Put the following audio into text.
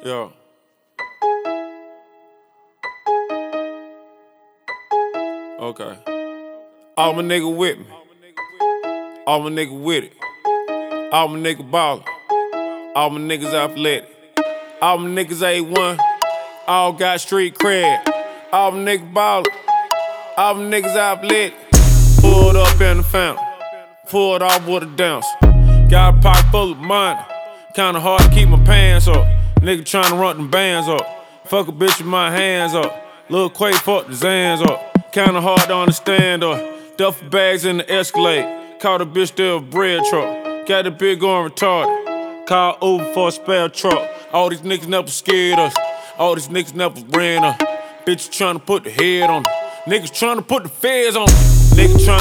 Yo. Okay. All my nigga with me. All my nigga with it. All my nigga ballin'. All my niggas athletic. All my niggas A1. All got street cred. All my niggas ballin'. All my niggas athletic. Pulled up in the fountain. Pulled off with a dance. Got a pocket full of money. Kinda hard to keep my pants up. Nigga tryna run them bands up. Fuck a bitch with my hands up. Lil' Quay fuck the Zans up. Kinda hard to understand up. Duffel bags in the Escalade. Caught a bitch still a bread truck. Got the bitch going retarded. Call Uber for a spare truck. All these niggas never scared us. All these niggas never ran us. Bitches tryna put the head on us. Niggas tryna put the feds on us. Niggas tryna